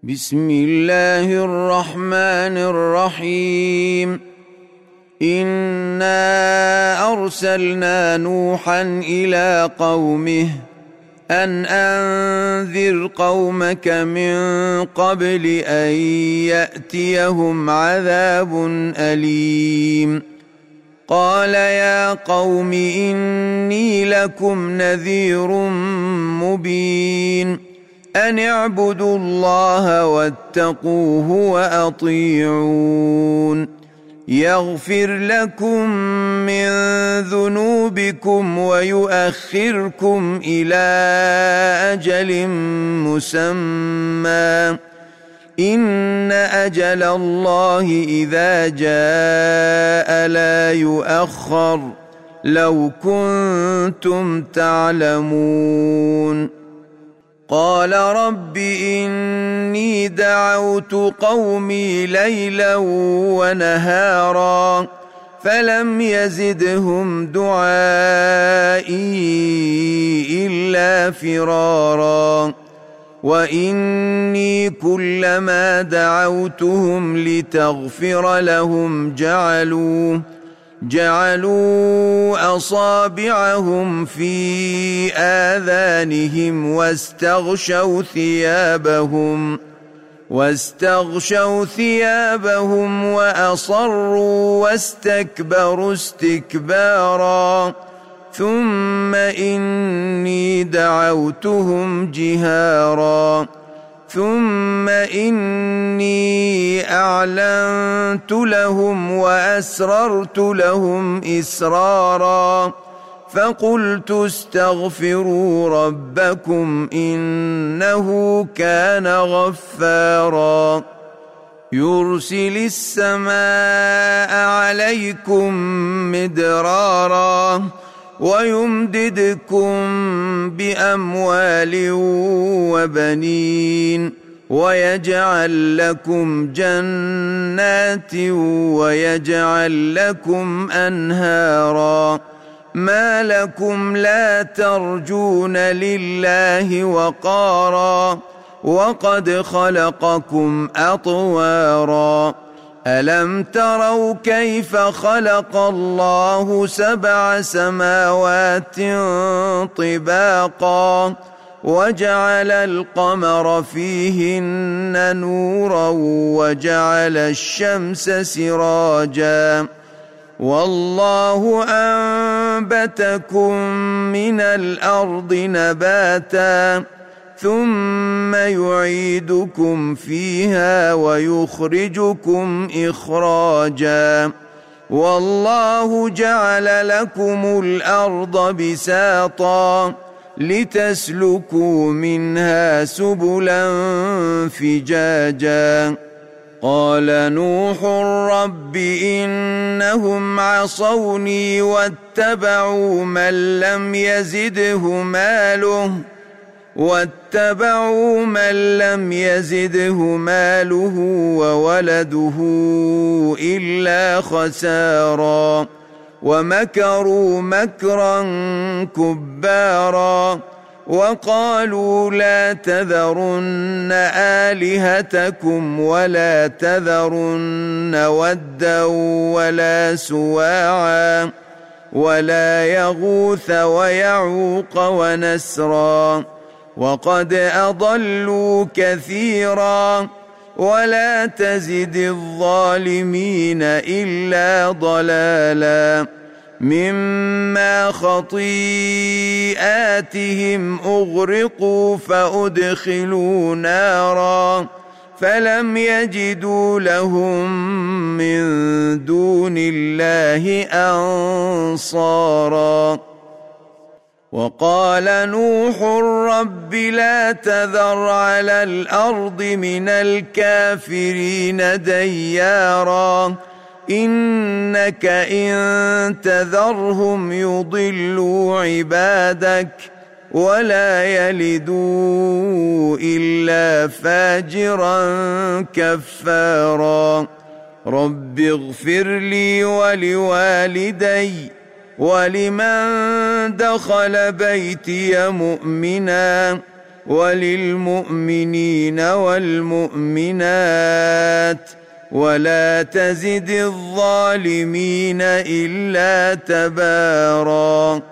بسم الله الرحمن الرحيم. إنا أرسلنا نوحا إلى قومه أن أنذر قومك من قبل أن يأتيهم عذاب أليم. قال يا قوم إني لكم نذير مبين. أن اعبدوا الله واتقوه وأطيعون. يغفر لكم من ذنوبكم ويؤخركم إلى أجل مسمى. إن أجل الله إذا جاء لا يؤخر لو كنتم تعلمون. قال رب إني دعوت قومي ليلا ونهارا فلم يزدهم دعائي إلا فرارا. وإني كلما دعوتهم لتغفر لهم جعلوا أصابعهم في آذانهم واستغشوا ثيابهم وأصروا واستكبروا استكبارا. ثم إني دعوتهم جهارا ثم إني أعلنت لهم وأسررت لهم إسرارا. فقلت استغفروا ربكم إنه كان غفارا. يرسل السماء عليكم مدرارا ويمددكم بأموال وبنين ويجعل لكم جنات ويجعل لكم أنهارا. ما لكم لا ترجون لله وقارا وقد خلقكم أطوارا. ألم تروا كيف خلق الله 7 سماوات طباقا وجعل القمر فيهن نورا وجعل الشمس سراجا والله أنبتكم من الأرض نباتا ثم يعيدكم فيها ويخرجكم إخراجا. والله جعل لكم الأرض بساطا لتسلكوا منها سبلا فجاجا. قال نوح رب إنهم عصوني واتبعوا من لم يزده ماله وولده إلا خسارا. ومكروا مكرا كبارا وقالوا لا تذرن آلهتكم ولا تذرن ودا ولا سواعا ولا يغوث ويعوق ونسرا وقد أضلوا كثيرا ولا تزد الظالمين إلا ضلالا. مما خطيئاتهم أغرقوا فأدخلوا نارا فلم يجدوا لهم من دون الله أنصارا. وقال نوح رب لا تذر على الأرض من الكافرين ديارا إنك إن تذرهم يضلوا عبادك ولا يلدوا إلا فاجرا كفارا. رب اغفر لي ولوالدي ولمن دخل بيتي مؤمنا وللمؤمنين والمؤمنات ولا تزد الظالمين إلا تباراً.